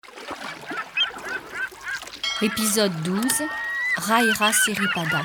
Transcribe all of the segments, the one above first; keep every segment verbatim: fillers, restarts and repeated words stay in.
Épisode douze, Raira Siripada.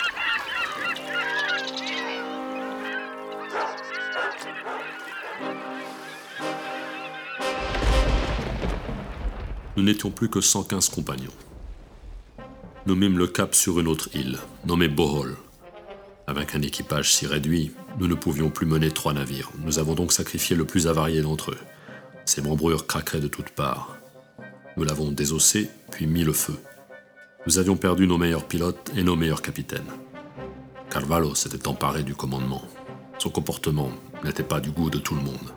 Nous n'étions plus que cent quinze compagnons. Nous mîmes le cap sur une autre île, nommée Bohol. Avec un équipage si réduit, nous ne pouvions plus mener trois navires. Nous avons donc sacrifié le plus avarié d'entre eux. Ses membrures craqueraient de toutes parts. Nous l'avons désossé, puis mis le feu. Nous avions perdu nos meilleurs pilotes et nos meilleurs capitaines. Carvalho s'était emparé du commandement. Son comportement n'était pas du goût de tout le monde.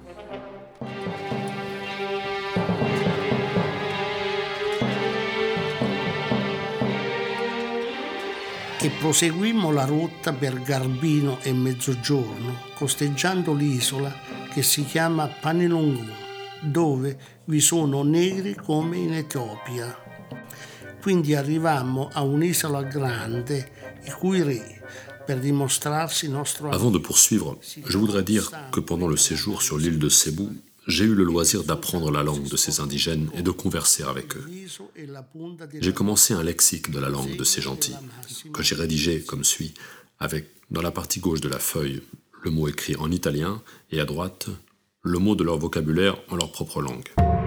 E proseguimmo la rotta per Garbino e Mezzogiorno, costeggiando l'isola che si chiama Panilongu, dove vi sono negri come in Etiopia. Quindi arrivammo a un'isola grande, i cui re, per dimostrarsi nostro... Avant de poursuivre, je voudrais dire que pendant le séjour sur l'île de Cebu, j'ai eu le loisir d'apprendre la langue de ces indigènes et de converser avec eux. J'ai commencé un lexique de la langue de ces gentils, que j'ai rédigé comme suit, avec, dans la partie gauche de la feuille, le mot écrit en italien, et à droite, le mot de leur vocabulaire en leur propre langue.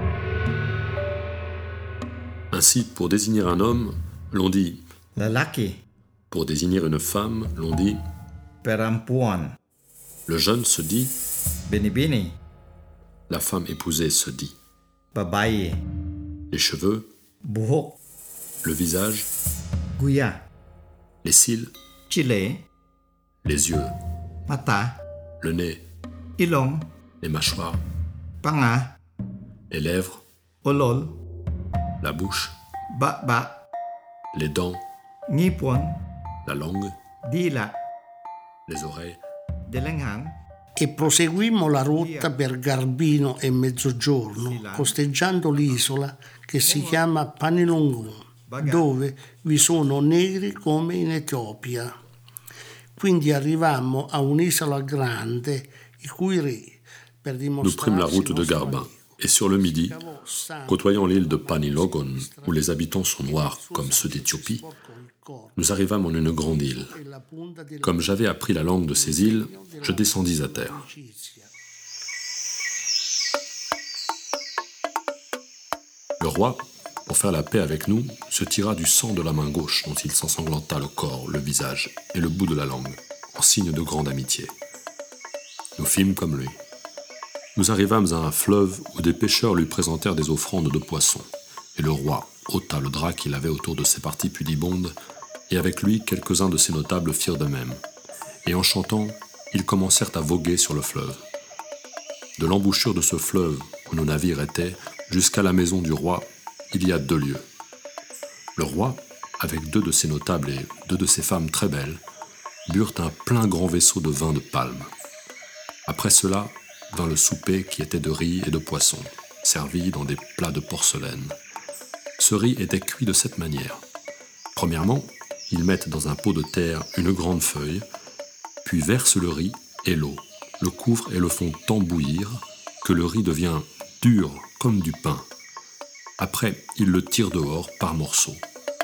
Ainsi, pour désigner un homme, l'on dit « lalaki ». Pour désigner une femme, l'on dit « perempuan ». Le jeune se dit « bini-bini ». La femme épousée se dit « babae ». Les cheveux, buhok. Le visage, guya. Les cils, chile. Les yeux, mata. Le nez, ilong. Les mâchoires, panga. Les lèvres, olol. La bouche, ba-ba. Les dents, ngipon. La langue, dila. Les oreilles, delenghang. E proseguimmo la rotta per Garbino e Mezzogiorno, costeggiando l'isola che si chiama Panilongu, dove vi sono negri come in Etiopia. Quindi arrivammo a un'isola grande, i cui re, per Nous prîmes la route de Garbin, et sur le midi, côtoyant l'île de Panilogon, où les habitants sont noirs comme ceux d'Éthiopie, nous arrivâmes en une grande île. Comme j'avais appris la langue de ces îles, je descendis à terre. Le roi, pour faire la paix avec nous, se tira du sang de la main gauche dont il s'ensanglanta le corps, le visage et le bout de la langue, en signe de grande amitié. Nous fîmes comme lui. Nous arrivâmes à un fleuve où des pêcheurs lui présentèrent des offrandes de poissons, et le roi ôta le drap qu'il avait autour de ses parties pudibondes, et avec lui quelques-uns de ses notables firent de même. Et en chantant, ils commencèrent à voguer sur le fleuve. De l'embouchure de ce fleuve où nos navires étaient, jusqu'à la maison du roi, il y a deux lieues. Le roi, avec deux de ses notables et deux de ses femmes très belles, burent un plein grand vaisseau de vin de palme. Après cela, vint le souper qui était de riz et de poisson, servi dans des plats de porcelaine. Ce riz était cuit de cette manière. Premièrement, ils mettent dans un pot de terre une grande feuille, puis versent le riz et l'eau, le couvrent et le font tant bouillir que le riz devient dur comme du pain. Après, ils le tirent dehors par morceaux.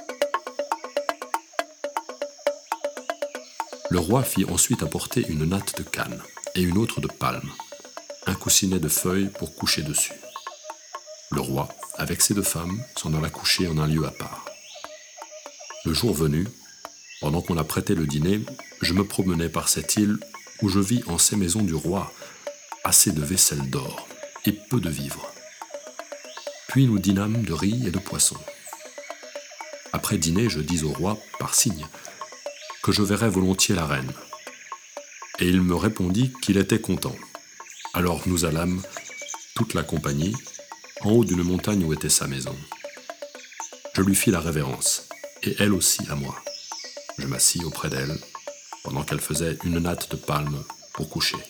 Le roi fit ensuite apporter une natte de canne et une autre de palme, un coussinet de feuilles pour coucher dessus. Le roi, avec ses deux femmes, s'en alla coucher en un lieu à part. Le jour venu, pendant qu'on apprêtait le dîner, je me promenais par cette île où je vis en ces maisons du roi assez de vaisselle d'or et peu de vivres. Puis nous dînâmes de riz et de poisson. Après dîner, je dis au roi, par signe, que je verrais volontiers la reine. Et il me répondit qu'il était content. Alors nous allâmes, toute la compagnie, en haut d'une montagne où était sa maison. Je lui fis la révérence, et elle aussi à moi. Je m'assis auprès d'elle, pendant qu'elle faisait une natte de palme pour coucher.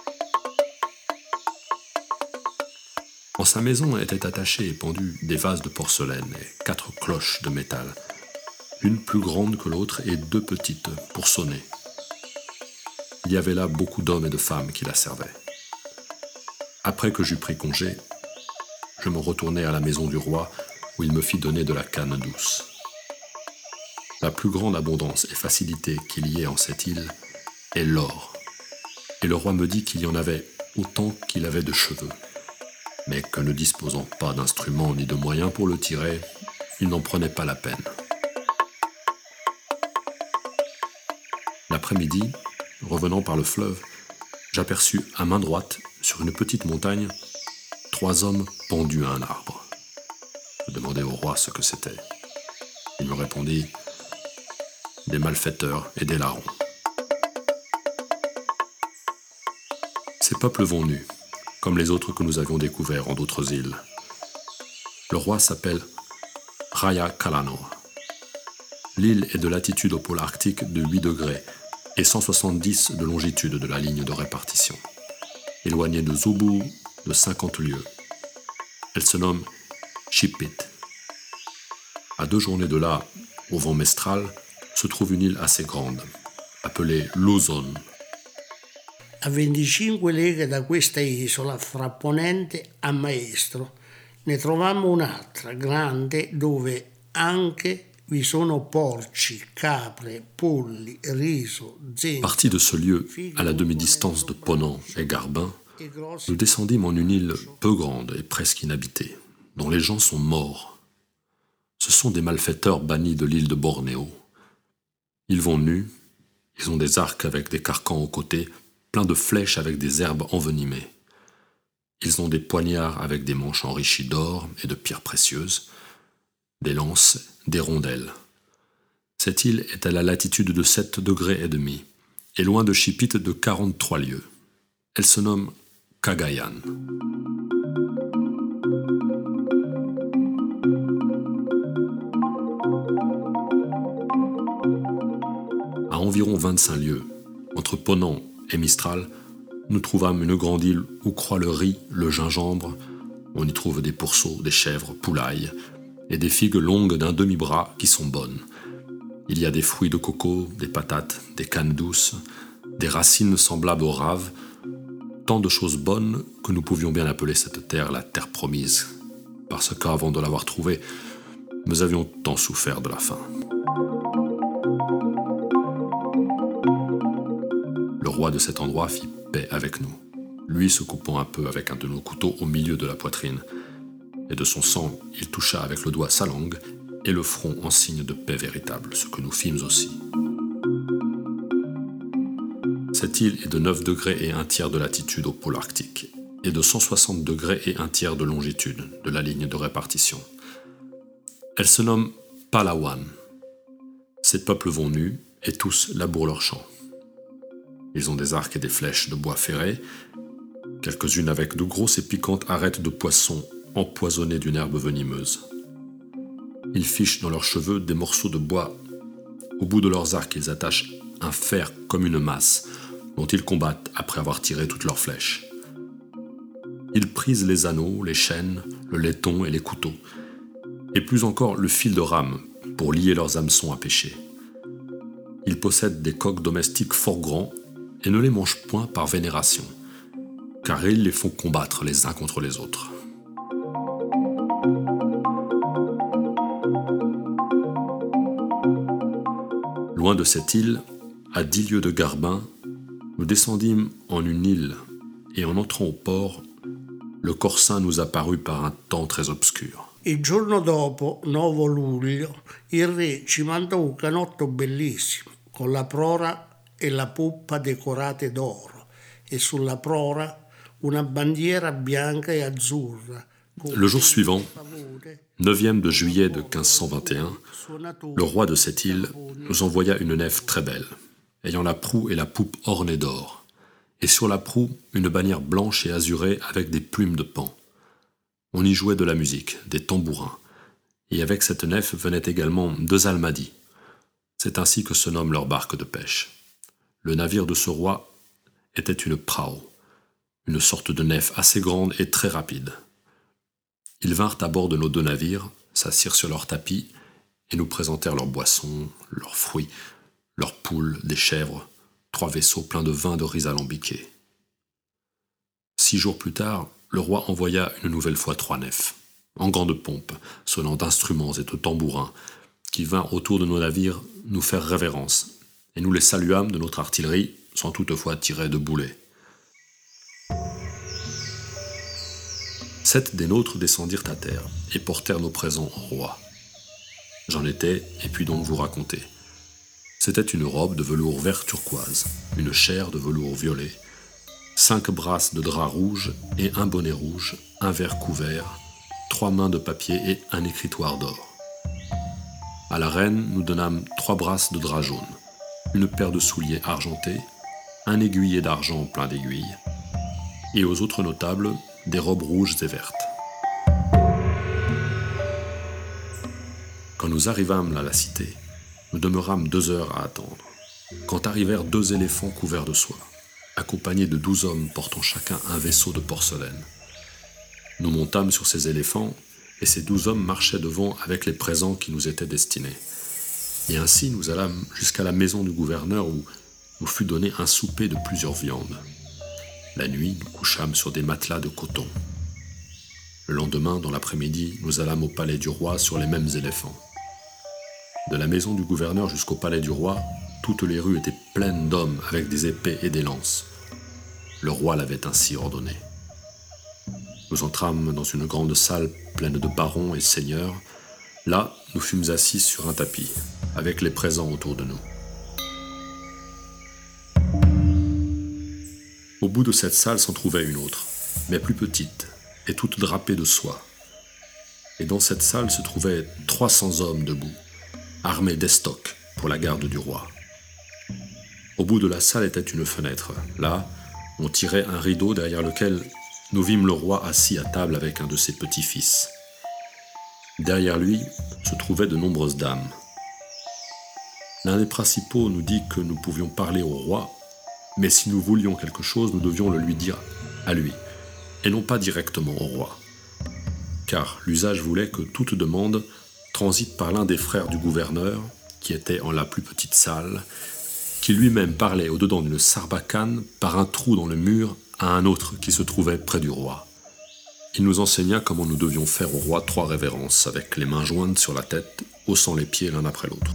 En sa maison étaient attachés et pendus des vases de porcelaine et quatre cloches de métal, une plus grande que l'autre et deux petites pour sonner. Il y avait là beaucoup d'hommes et de femmes qui la servaient. Après que j'eus pris congé, je me retournai à la maison du roi où il me fit donner de la canne douce. La plus grande abondance et facilité qu'il y ait en cette île est l'or. Et le roi me dit qu'il y en avait autant qu'il avait de cheveux, mais que ne disposant pas d'instruments ni de moyens pour le tirer, il n'en prenait pas la peine. L'après-midi, revenant par le fleuve, j'aperçus à main droite, sur une petite montagne, trois hommes pendus à un arbre. Je demandai au roi ce que c'était. Il me répondit « Des malfaiteurs et des larrons. » Ces peuples vont nus, comme les autres que nous avions découverts en d'autres îles. Le roi s'appelle Raya Kalanoa. L'île est de latitude au pôle arctique de huit degrés et cent soixante-dix de longitude de la ligne de répartition, éloignée de Zubu de cinquante lieues. Elle se nomme Chipit. À deux journées de là, au vent mestral, se trouve une île assez grande, appelée Luzon. A venticinque leghe da questa isola, fra Ponente a Maestro, ne trovammo un'altra grande dove anche vi sono porci, capre, polli, riso, zenzero. Partis de ce lieu, à la demi-distance de Ponant et Garbin, nous descendîmes en une île peu grande et presque inhabitée, dont les gens sont morts. Ce sont des malfaiteurs bannis de l'île de Bornéo. Ils vont nus, ils ont des arcs avec des carcans aux côtés, pleins de flèches avec des herbes envenimées. Ils ont des poignards avec des manches enrichies d'or et de pierres précieuses, des lances, des rondelles. Cette île est à la latitude de sept degrés et demi, et loin de Chipit de quarante-trois lieues. Elle se nomme Cagayan. À environ vingt-cinq lieues, entre Ponant et Mistral, nous trouvâmes une grande île où croît le riz, le gingembre. On y trouve des pourceaux, des chèvres, poulailles, et des figues longues d'un demi-bras qui sont bonnes. Il y a des fruits de coco, des patates, des cannes douces, des racines semblables aux raves, tant de choses bonnes que nous pouvions bien appeler cette terre la terre promise, parce qu'avant de l'avoir trouvée, nous avions tant souffert de la faim. Le roi de cet endroit fit paix avec nous, lui se coupant un peu avec un de nos couteaux au milieu de la poitrine, et de son sang il toucha avec le doigt sa langue et le front en signe de paix véritable, ce que nous fîmes aussi. Cette île est de neuf degrés et un tiers de latitude au pôle arctique, et de cent soixante degrés et un tiers de longitude de la ligne de répartition. Elle se nomme Palawan. Ces peuples vont nus et tous labourent leurs champs. Ils ont des arcs et des flèches de bois ferré, quelques-unes avec de grosses et piquantes arêtes de poisson empoisonnées d'une herbe venimeuse. Ils fichent dans leurs cheveux des morceaux de bois. Au bout de leurs arcs, ils attachent un fer comme une masse, dont ils combattent après avoir tiré toutes leurs flèches. Ils prisent les anneaux, les chaînes, le laiton et les couteaux, et plus encore le fil de rame pour lier leurs hameçons à pêcher. Ils possèdent des coqs domestiques fort grands et ne les mangent point par vénération, car ils les font combattre les uns contre les autres. Loin de cette île, à dix lieues de Garbin, nous descendîmes en une île, et en entrant au port, le Corsin nous apparut par un temps très obscur. Il giorno dopo, nove luglio, il re ci mandò un canotto bellissimo, con la prora e la poppa decorate d'oro, e sulla prora una bandiera bianca e azzurra. Le jour suivant, neuvième de juillet de quinze cent vingt et un, le roi de cette île nous envoya une nef très belle, ayant la proue et la poupe ornées d'or, et sur la proue une bannière blanche et azurée avec des plumes de paon. On y jouait de la musique, des tambourins, et avec cette nef venaient également deux almadis. C'est ainsi que se nomme leur barque de pêche. Le navire de ce roi était une prao, une sorte de nef assez grande et très rapide. Ils vinrent à bord de nos deux navires, s'assirent sur leurs tapis et nous présentèrent leurs boissons, leurs fruits, leurs poules, des chèvres, trois vaisseaux pleins de vin de riz alambiqué. Six jours plus tard, le roi envoya une nouvelle fois trois nefs, en grande pompe, sonnant d'instruments et de tambourins, qui vinrent autour de nos navires nous faire révérence, et nous les saluâmes de notre artillerie, sans toutefois tirer de boulets. Sept des nôtres descendirent à terre et portèrent nos présents au roi. J'en étais, et puis donc vous raconter. C'était une robe de velours vert turquoise, une chaire de velours violet, cinq brasses de drap rouge et un bonnet rouge, un verre couvert, trois mains de papier et un écritoire d'or. À la reine, nous donnâmes trois brasses de drap jaune, une paire de souliers argentés, un aiguillet d'argent plein d'aiguilles, et aux autres notables, des robes rouges et vertes. Quand nous arrivâmes à la cité, nous demeurâmes deux heures à attendre, quand arrivèrent deux éléphants couverts de soie, accompagnés de douze hommes portant chacun un vaisseau de porcelaine. Nous montâmes sur ces éléphants, et ces douze hommes marchaient devant avec les présents qui nous étaient destinés. Et ainsi nous allâmes jusqu'à la maison du gouverneur où nous fut donné un souper de plusieurs viandes. La nuit, nous couchâmes sur des matelas de coton. Le lendemain, dans l'après-midi, nous allâmes au palais du roi sur les mêmes éléphants. De la maison du gouverneur jusqu'au palais du roi, toutes les rues étaient pleines d'hommes avec des épées et des lances. Le roi l'avait ainsi ordonné. Nous entrâmes dans une grande salle pleine de barons et seigneurs. Là, nous fûmes assis sur un tapis, avec les présents autour de nous. Au bout de cette salle s'en trouvait une autre, mais plus petite, et toute drapée de soie. Et dans cette salle se trouvaient trois cents hommes debout, armés d'estocs pour la garde du roi. Au bout de la salle était une fenêtre. Là, on tirait un rideau derrière lequel nous vîmes le roi assis à table avec un de ses petits-fils. Derrière lui se trouvaient de nombreuses dames. L'un des principaux nous dit que nous pouvions parler au roi, mais si nous voulions quelque chose, nous devions le lui dire à lui, et non pas directement au roi. Car l'usage voulait que toute demande transite par l'un des frères du gouverneur, qui était en la plus petite salle, qui lui-même parlait au-dedans d'une sarbacane par un trou dans le mur à un autre qui se trouvait près du roi. Il nous enseigna comment nous devions faire au roi trois révérences, avec les mains jointes sur la tête, haussant les pieds l'un après l'autre.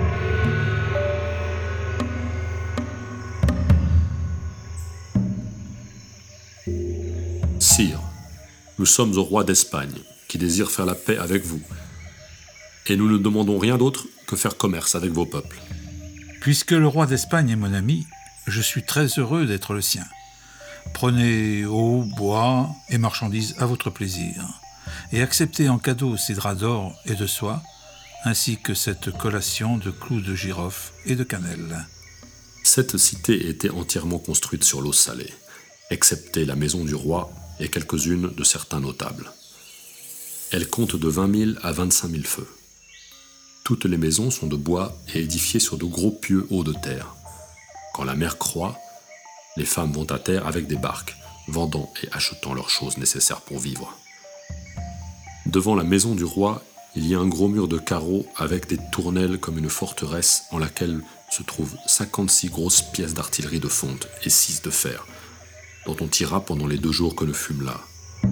Sire, nous sommes au roi d'Espagne, qui désire faire la paix avec vous, et nous ne demandons rien d'autre que faire commerce avec vos peuples. Puisque le roi d'Espagne est mon ami, je suis très heureux d'être le sien. Prenez eau, bois et marchandises à votre plaisir, et acceptez en cadeau ces draps d'or et de soie, ainsi que cette collation de clous de girofle et de cannelle. Cette cité était entièrement construite sur l'eau salée, excepté la maison du roi et quelques-unes de certains notables. Elle compte de vingt mille à vingt-cinq mille feux. Toutes les maisons sont de bois et édifiées sur de gros pieux hauts de terre. Quand la mer croît, les femmes vont à terre avec des barques, vendant et achetant leurs choses nécessaires pour vivre. Devant la maison du roi, il y a un gros mur de carreaux avec des tournelles comme une forteresse en laquelle se trouvent cinquante-six grosses pièces d'artillerie de fonte et six de fer, dont on tira pendant les deux jours que nous fûmes là.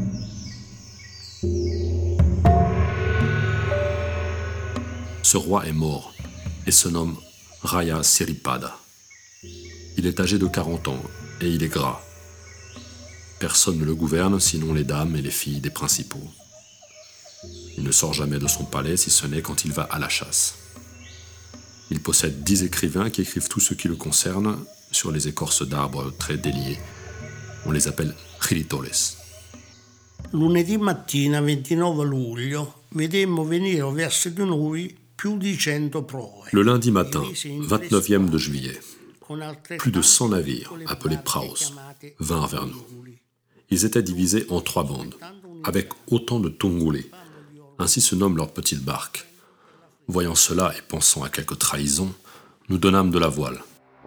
Ce roi est mort et se nomme Raya Siripada. Il est âgé de quarante ans et il est gras. Personne ne le gouverne sinon les dames et les filles des principaux. Il ne sort jamais de son palais si ce n'est quand il va à la chasse. Il possède dix écrivains qui écrivent tout ce qui le concerne sur les écorces d'arbres très déliées. On les appelle giritoles. Lunedì mattina ventinove luglio vedemmo venire verso di noi più di cento proe. Le lundi matin, vingt-neuvième de juillet, plus de cent navires, appelés praos, vinrent vers nous. Ils étaient divisés en trois bandes, avec autant de tunguli, ainsi se nomment leurs petites barques. Voyant cela et pensant à quelque trahison, nous donnâmes de la voile.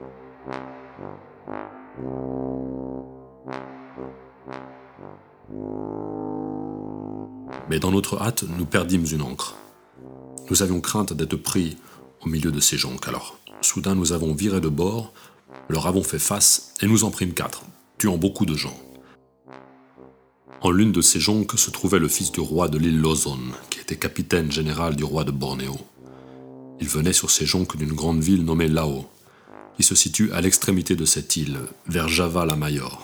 Mais dans notre hâte, nous perdîmes une ancre. Nous avions crainte d'être pris au milieu de ces jonques, alors soudain nous avons viré de bord, leur avons fait face et nous en prîmes quatre, tuant beaucoup de gens. En l'une de ces jonques se trouvait le fils du roi de l'île Luzon, qui était capitaine général du roi de Bornéo. Il venait sur ces jonques d'une grande ville nommée Lao, qui se situe à l'extrémité de cette île, vers Java la Mayor.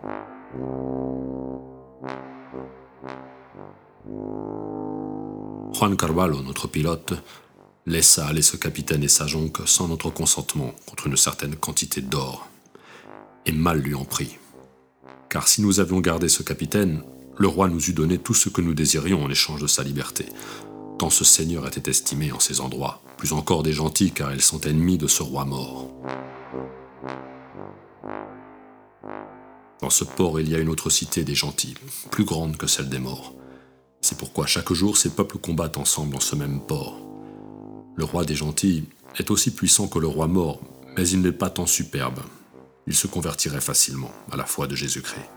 Juan Carvalho, notre pilote, laissa aller ce capitaine et sa jonque sans notre consentement contre une certaine quantité d'or, et mal lui en prit. Car si nous avions gardé ce capitaine, le roi nous eût donné tout ce que nous désirions en échange de sa liberté, tant ce seigneur était estimé en ces endroits, plus encore des gentils car ils sont ennemis de ce roi mort. Dans ce port, il y a une autre cité des gentils, plus grande que celle des morts. C'est pourquoi chaque jour ces peuples combattent ensemble dans ce même port. Le roi des gentils est aussi puissant que le roi mort, mais il n'est pas tant superbe. Il se convertirait facilement à la foi de Jésus-Christ.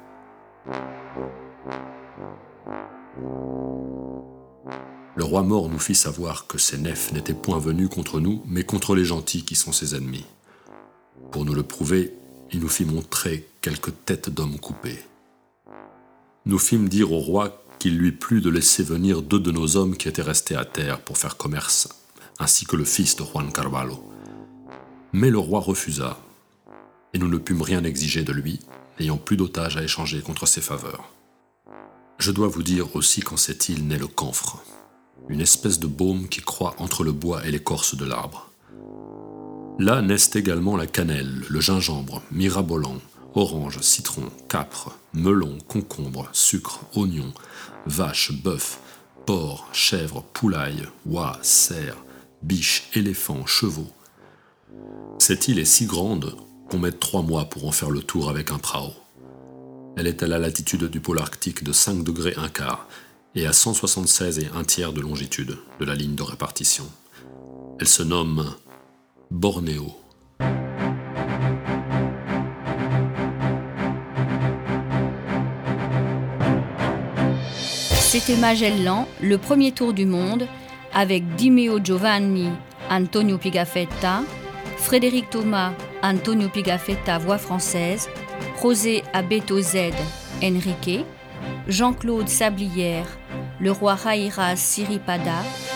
Le roi mort nous fit savoir que ces nefs n'étaient point venus contre nous, mais contre les gentils qui sont ses ennemis. Pour nous le prouver, il nous fit montrer quelques têtes d'hommes coupées. Nous fîmes dire au roi qu'il lui plut de laisser venir deux de nos hommes qui étaient restés à terre pour faire commerce, ainsi que le fils de Juan Carvalho. Mais le roi refusa, et nous ne pûmes rien exiger de lui, n'ayant plus d'otages à échanger contre ses faveurs. Je dois vous dire aussi qu'en cette île naît le camphre, une espèce de baume qui croît entre le bois et l'écorce de l'arbre. Là naissent également la cannelle, le gingembre, mirabolan, orange, citron, capre, melon, concombre, sucre, oignon, vache, bœuf, porc, chèvre, poulaille, oie, cerf, biche, éléphant, chevaux. Cette île est si grande qu'on met trois mois pour en faire le tour avec un prao. Elle est à la latitude du pôle arctique de cinq degrés un quart et à cent soixante-seize et un tiers de longitude de la ligne de répartition. Elle se nomme Bornéo. C'était Magellan, le premier tour du monde, avec Di Meo Giovanni, Antonio Pigafetta, Frédéric Thomas, Antonio Pigafetta, voix française, José Abeto Z, Enrique, Jean-Claude Sablière, le roi Haïra Siripada,